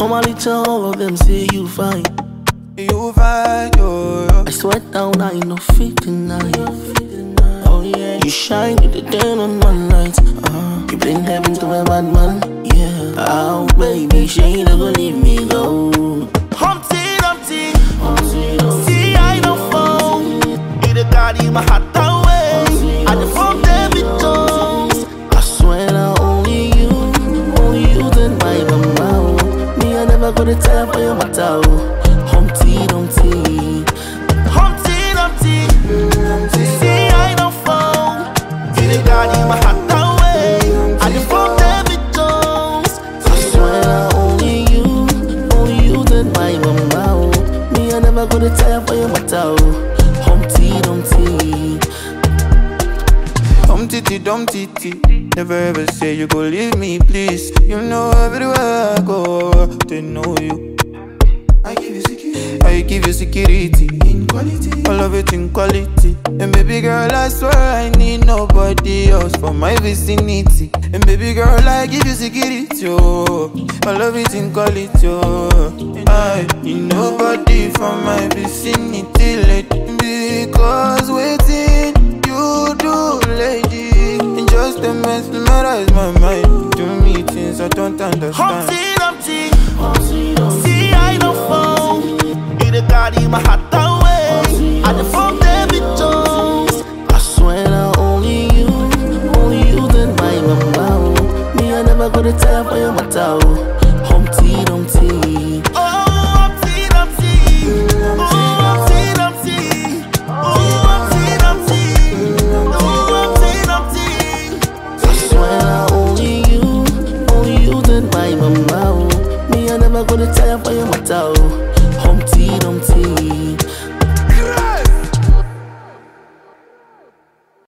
Normally tell all of them say you fine. You fine, yo. I swear down, I no fit deny. Oh yeah, you shine, you the day on my lights. You bring heaven to a bad man. Yeah, oh baby, she never leave me go. Humpty Dumpty, see I don't fall. You the God in my heart away. I just from David Jones. I swear that only you then my mama. Me I never go to tell for your matter. Humpty Dumpty, Humpty Dumpty, see I don't fall. You the God in my heart away. I just from David Jones. I swear that only you then my mama. Me I never go to tell for your matter. Humpty Dumpty, Humpty Dumpty, never ever say you go leave me, please. You know everywhere I go, they know you. I give you security in quality. I love it in quality. And baby girl, I swear I need nobody else for my vicinity. And baby girl, I give you security, oh. I love it in quality, oh. I need nobody for my vicinity, lady. Because waiting you do, lady. And just the mesmerize my mind. Do me things I don't understand. Humpty Dumpty, see I don't fall. You the God in my heart away. I just from David Jones. I swear that only you then my mama. Me I never go to tell for your matter. Humpty Dumpty, oh Humpty Dumpty, oh Humpty Dumpty, oh Humpty Dumpty, oh Humpty Dumpty. I swear that only you then my mama. Me I never go to tell for your matter. Humpty Dumpty.